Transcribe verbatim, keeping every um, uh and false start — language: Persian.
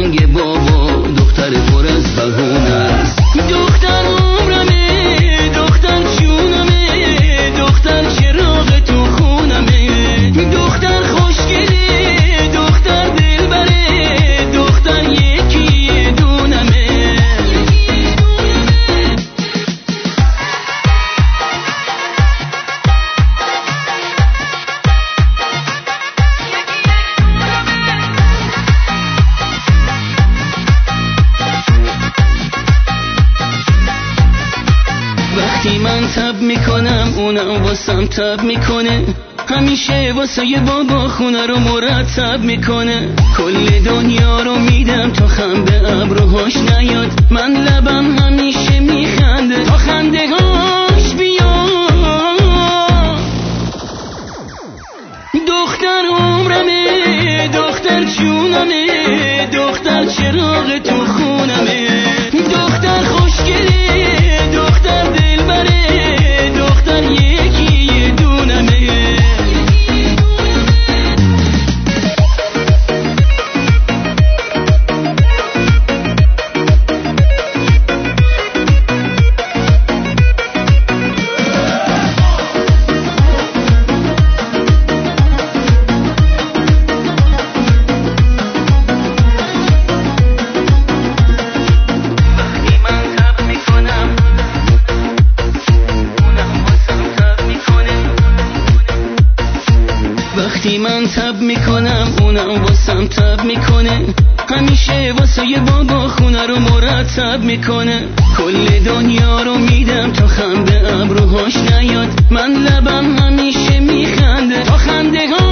میگه بابا دختر پر از بهونه است. دختر عمرمه، دختر جونمه، دختر چراغ تو خونمه، دختر خوشگله، دختر دلبره، دختر یکی دونمه. وقتی من تب میکنم اونم واسم تب میکنه، همیشه واسه یه بابا خونه رو مرتب میکنه. کل دنیا رو میدم تا خم به ابروهاش نیاد، من لبم همیشه میخنده تا خنده هاش بیاد. دختر عمرمه، دختر جونمه، دختر چراغ تو خونمه، دختر خوشگله، دختر دلبره، دختر یکی دونمه. وقتی من تب میکنم اونم واسم تب میکنه، همیشه واسه یه بابا خونه رو مرتب میکنه. کل دنیا رو میدم تا خم به ابروهاش نیاد، من لبم همیشه میخنده تا خنده ها